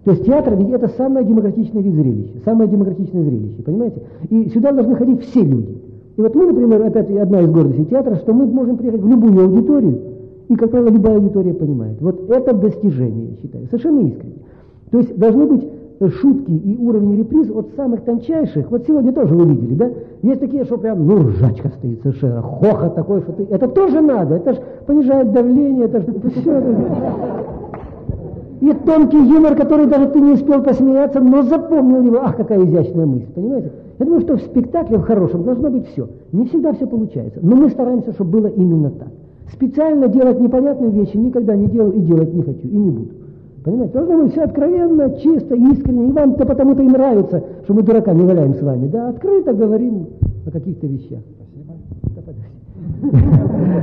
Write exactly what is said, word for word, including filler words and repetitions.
То есть театр, ведь это самое демократичное вид зрелища, самое демократичное зрелище, понимаете? И сюда должны ходить все люди. И вот мы, например, опять одна из гордостей театра, что мы можем приехать в любую аудиторию, и, как правило, любая аудитория понимает. Вот это достижение, я считаю, совершенно искренне. То есть должны быть шутки и уровень реприз от самых тончайших. Вот сегодня тоже вы видели, да? Есть такие, что прям, ну, ржачка стоит совершенно, хохот такой, что ты... Это тоже надо, это же понижает давление, это же все... И тонкий юмор, который даже ты не успел посмеяться, но запомнил его. Ах, какая изящная мысль, понимаете? Я думаю, что в спектакле в хорошем должно быть все. Не всегда все получается, но мы стараемся, чтобы было именно так. Специально делать непонятные вещи никогда не делал и делать не хочу, и не буду. Понимаете? Должно быть все откровенно, чисто, искренне. И вам-то потому-то и нравится, что мы дурака не валяем с вами. Да, открыто говорим о каких-то вещах. Спасибо. Да, подожди.